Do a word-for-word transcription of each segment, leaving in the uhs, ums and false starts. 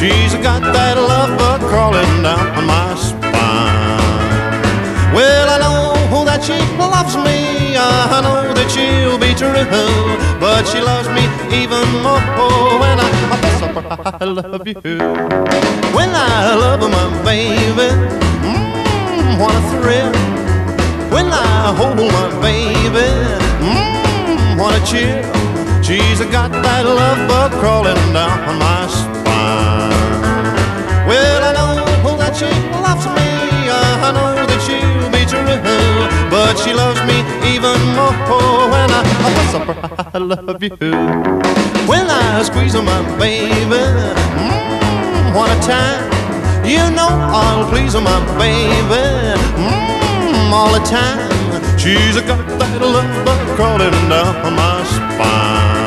She's got that love bug crawling down my spine. Well, I know that she loves me, I know that she'll be true, but she loves me even more when I, I tell her I love you. When I love my baby, mmm, what a thrill. When I hold my baby, mmm, what a chill. She's got that love bug crawling down my spine. Well, I know that she loves me, I know that she'll be true, but she loves me even more when I, I tell her I love you. When I squeeze my baby, mmm, what a time. You know I'll please my baby, mmm, all the time. She's got that love bug crawling down my spine.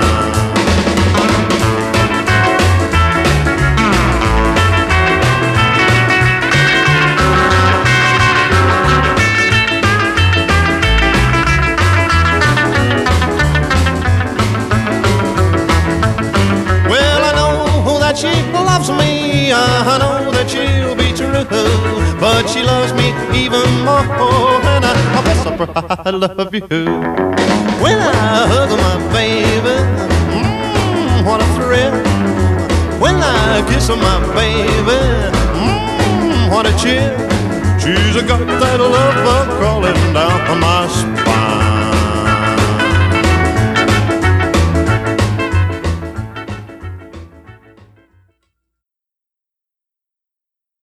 Well, I know that she loves me, I know that she'll be true, but she loves me even more when I, I bless her, I love you. When I hug my baby, mmm, what a thrill. When I kiss my baby, mmm, what a chill. She's got that love bug crawling down my spine.